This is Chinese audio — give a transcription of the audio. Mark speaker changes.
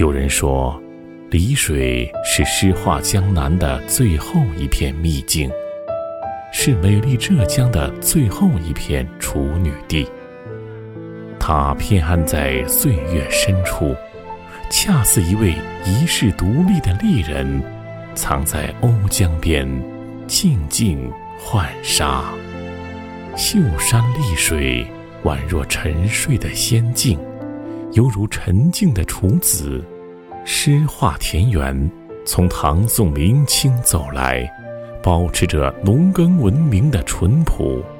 Speaker 1: 有人说，丽水是诗画江南的最后一片秘境，是美丽浙江的最后一片处女地。它偏安在岁月深处，恰似一位遗世独立的丽人，藏在瓯江边，静静浣纱。秀山丽水，宛若沉睡的仙境，犹如沉静的处子。诗画田园从唐宋明清走来，保持着农耕文明的淳朴，